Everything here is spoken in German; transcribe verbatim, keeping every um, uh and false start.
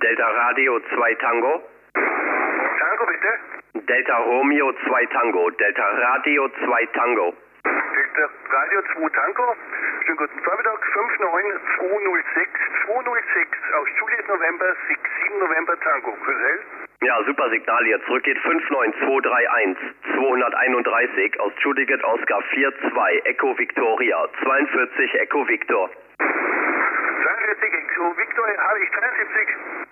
Delta Radio zwei Tango. Tango bitte? Delta Romeo zwei Tango. Delta Radio zwei Tango. Delta Radio zwei Tango. Schönen guten Vormittag. fünf neun zwei null sechs zwei null sechs aus Juliet November sechs sieben November Tango. Grüß. Ja, super Signal hier. Zurück geht fünf neun zwei drei eins zweihunderteinunddreißig aus Juliet Oscar vier zwei Echo Victoria zweiundvierzig Echo Victor. zweiundvierzig Echo Victor habe ich dreiundsiebzig.